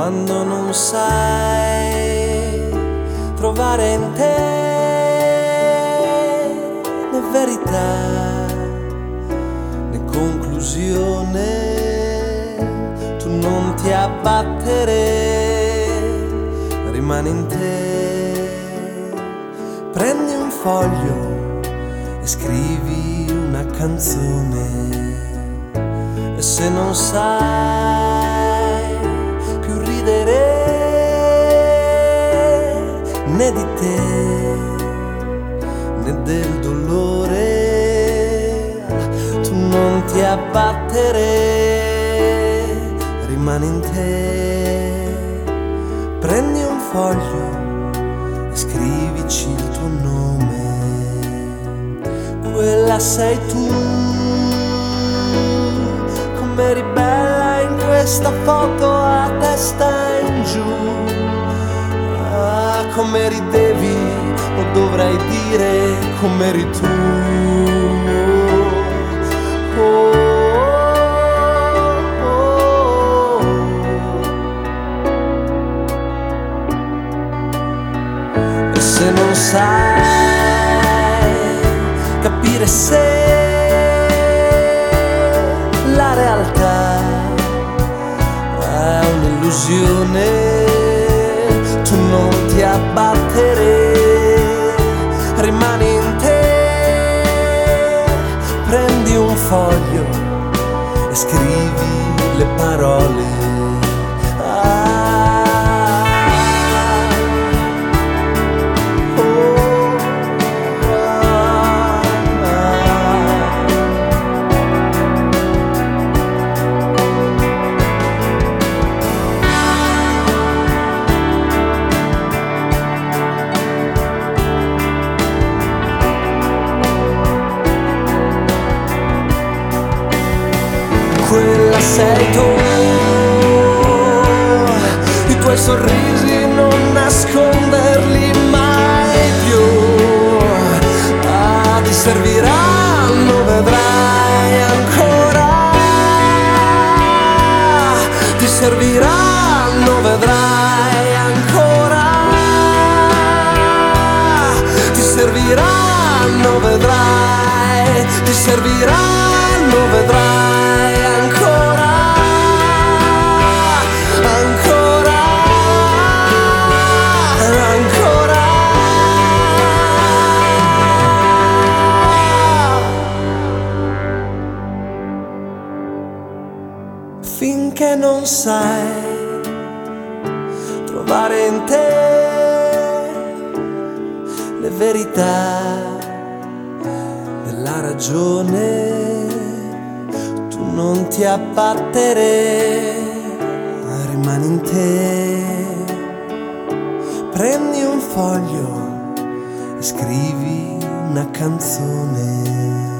quando non sai trovare in te né verità né conclusione, tu non ti abbattere, rimani in te. Prendi un foglio e scrivi una canzone, e se non sai più ridere né di te né del dolore, tu non ti abbattere, rimani in te. Prendi un foglio e scrivici il tuo nome, quella sei tu. Come eri bella in questa foto a testa in giù, ah, come ridevi, o dovrei dire come eri tu. Oh, oh, oh. E se non sai capire se la realtà è un'illusione, tu non ti abbattere, rimani in te. Prendi un foglio e scrivi le parole. Quella sei tu, i tuoi sorrisi non nasconderli mai più, ah, ti serviranno, vedrai ancora, ti serviranno, vedrai ancora, ti serviranno, vedrai, ti serviranno, vedrai. Finché non sai trovare in te le verità della ragione, tu non ti abbattere, rimani in te. Prendi un foglio e scrivi una canzone.